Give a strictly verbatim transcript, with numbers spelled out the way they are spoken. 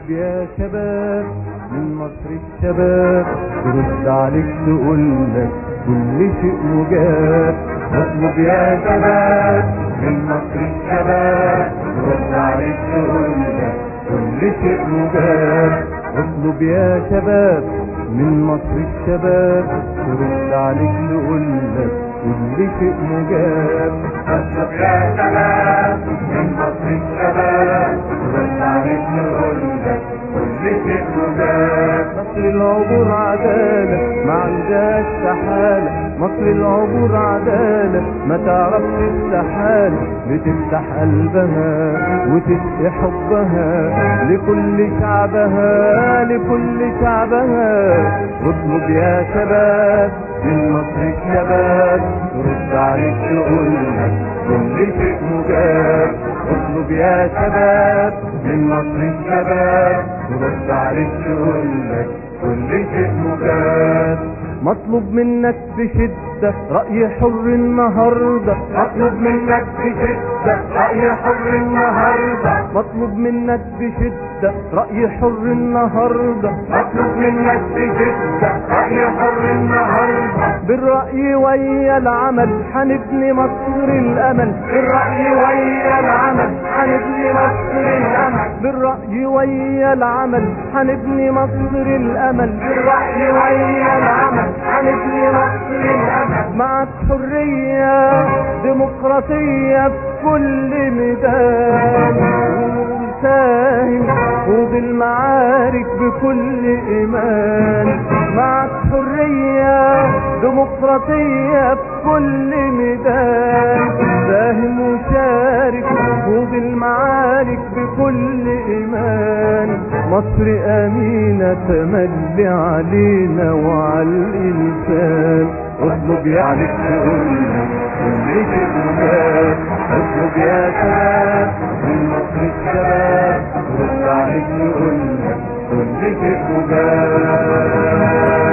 اطلب يا شباب من مصر الشباب، ترد عليك تقولك كل شيء مجاب. اطلب يا شباب من مصر الشباب، ترد عليك تقولك كل شيء مجاب. اطلب يا شباب من مصر الشباب، ترد عليك تقولك كل شيء مجاب. اطلب يا شباب من مصر الشباب، ترد عليك تقولك كل شيء مجاب. مصر العبور عدالة ما عندهاش استحالة، مصر العبور عدالة ما تعرفش استحالة، بتفتح قلبها وتسقي حبها لكل شعبها لكل شعبها. اطلب يا شباب من مصر الشباب، ترد عليك تقولك كل شيء مجاب. اطلب يا شباب من مصر الشباب، ترد عليك تقولك كل شيء مجاب. مطلوب منك بشدة رأي حر النهاردة، مطلوب منك بشدة رأي حر النهاردة، مطلوب منك بشدة رأي حر النهاردة، مطلوب منك بشدة رأي حر النهاردة. بالرأي ويا العمل حنبني مصر الأمل، بالرأي ويا العمل حنبني مصر الأمل، بالرأي ويا العمل حنبني مصر الأمل، بالرأي ويا العمل حنبني مصر الأمل. معك حرية ديمقراطية في كل ميدان، وساهم وبالمعارك بكل إيمان. معك حرية ديمقراطية في كل ميدان، ساهم وشارك وبالمعارك بكل إيمان. مصر أمينة تملي علينا وعلى الإنسان. اطلب يا عليك تقولنا كل شيء مجاب. اطلب يا شباب من مصر الشباب، ترد عليك تقولنا كل شيء مجاب.